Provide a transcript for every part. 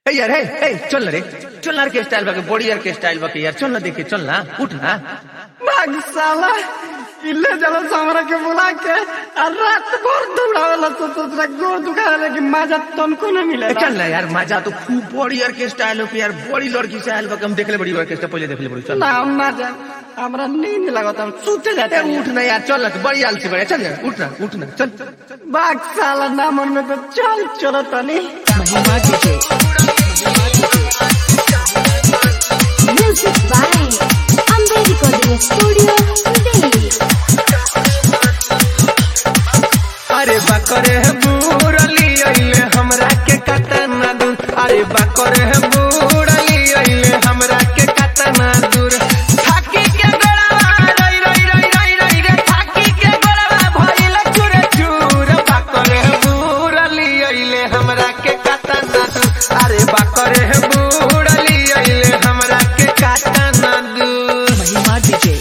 यार हे चल रे, चल ना के स्टाइल बाके बॉडी यार के स्टाइल बाके यार, चल ना देखे, चल ना, उठ ना। भाग साला इल्ले जला हमरा के बुला के और रात भर दौड़ावला तो तोरा गोर दुखावे कि मजा तनको न मिले। चल ना यार, मजा तो खूब बॉडी यार के स्टाइल हो यार, बॉडी लड़की स्टाइल बाके हम देखले बड़ी ऑर्केस्ट्रा पहले देखले बड़ी। चल ना मजा हमरा नींद लागत, हम सूते जाते। उठ ना यार, चल ना, बड़ी आलसी बड़ी, चल ना, उठ ना चल। भाग साला ना मन में तो चल चलो तनी। Music by Ambe Recording Studio, Delhi. अरे बाकरे है बुरली आइले हमरा के कतना दूर, अरे बाकरे है बुरली आइले हमरा के कतना दूर। थाकी के गड़वा रई रई रई रई रई रे, थाकी के गड़वा भइल चूर चूर। बाकरे है बुरली आइले हमरा के कतना दूर, अरे बाकरे है बुरली आइले हमरा के कतना दूर। महिमा डीजे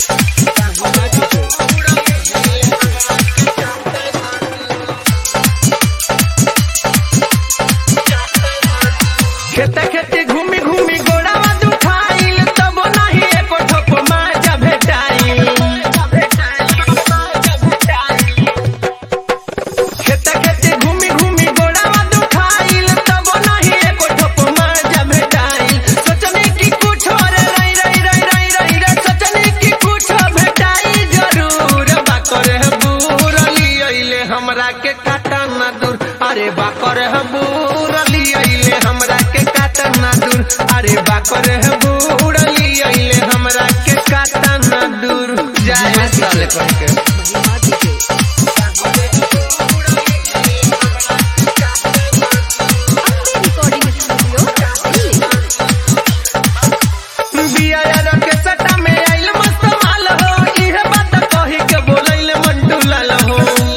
खेते खेते घूमी घूमी गोड़ावा दुखाइल, तब नहीं एको ठोप माजा भेटाइल। खेते खेते घूमी घूमी गोड़ावा दुखाइल, तब नहीं एको ठोप माजा भेटाइल। सोचने की कुछ और रई रई रई रई रई रे, सोचने की कुछ भेटाई जरूर। बाकर है बुरली आइले हमरा के काटा ना दूर, अरे बाकर है बुरली आइले हमरा के काटा ना दूर, अरे बाकर है बुरली आइले हमरा के काटा ना दूर। जाए साले कह के Ambe Recording Studio, Delhi. बिया यार के सटा में आइल मस्त माल हो, इहे बात कहि के बोलैले मंटू लाल हो।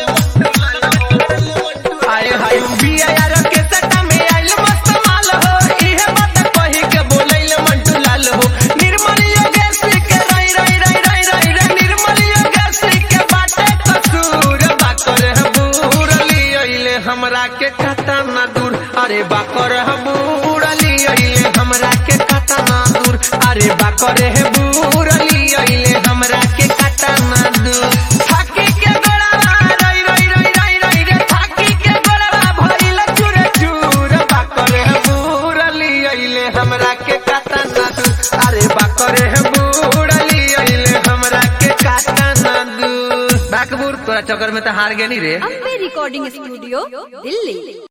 आए हाय बिया यार के सटा में आइल मस्त माल हो, इहे बात कहि के बोलैले मंटू लाल हो। निर्मल योगेश के रई रई रई रई रई रे, निर्मल योगेश के बाटे कसूर। बाकर है बुरली आइले हमरा के काटा ना दूर, अरे बाकर है बुरली आइले हमरा के काटा ना दूर, अरे बाकर है बुरली आइले हमरा के काटा ना दूर। थाकी के गड़वा रई रई रई रई रई रे, थाकी के गड़वा भइल चूर चूर। बाकर है बुरली आइले हमरा के काटा ना दूर, अरे बाकर है बुरली आइले हमरा के काटा ना दूर। बाकबूर तोरा चक्कर में तो हार गेनी रे। Ambe Recording Studio, Delhi.